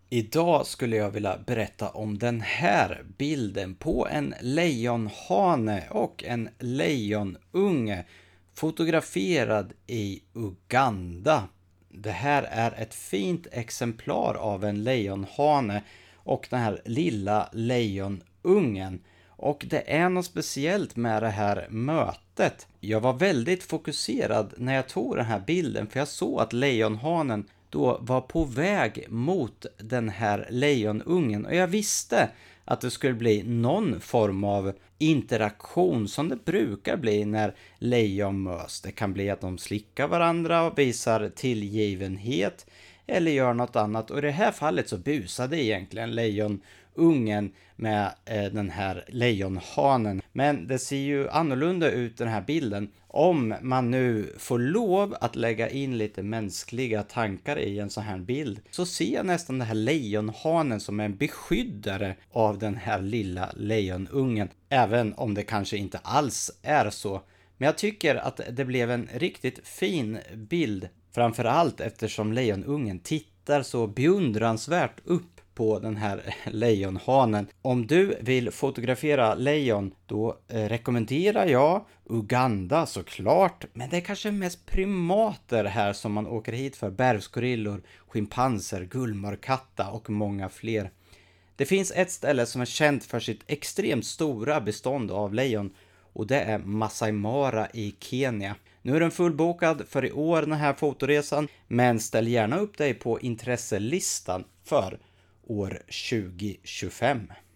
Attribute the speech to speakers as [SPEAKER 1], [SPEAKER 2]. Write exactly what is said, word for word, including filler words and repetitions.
[SPEAKER 1] Idag skulle jag vilja berätta om den här bilden på en lejonhane och en lejonunge fotograferad i Uganda. Det här är ett fint exemplar av en lejonhane och den här lilla lejonungen. Och det är något speciellt med det här mötet. Jag var väldigt fokuserad när jag tog den här bilden, för jag såg att lejonhanen då var på väg mot den här lejonungen. Och jag visste att det skulle bli någon form av interaktion som det brukar bli när lejon möts. Det kan bli att de slickar varandra och visar tillgivenhet eller gör något annat. Och i det här fallet så busade egentligen lejonungen med eh, den här lejonhanen. Men det ser ju annorlunda ut den här bilden. Om man nu får lov att lägga in lite mänskliga tankar i en sån här bild, så ser jag nästan den här lejonhanen som en beskyddare av den här lilla lejonungen. Även om det kanske inte alls är så. Men jag tycker att det blev en riktigt fin bild. Framförallt eftersom lejonungen tittar så beundransvärt upp på den här lejonhanen. Om du vill fotografera lejon, då eh, rekommenderar jag Uganda såklart. Men det är kanske mest primater här som man åker hit för. Bergsgorillor, schimpanser, gullmarkatta och många fler. Det finns ett ställe som är känt för sitt extremt stora bestånd av lejon. Och det är Masai Mara i Kenya. Nu är den fullbokad för i år, den här fotoresan. Men ställ gärna upp dig på intresselistan för år tjugo tjugofem.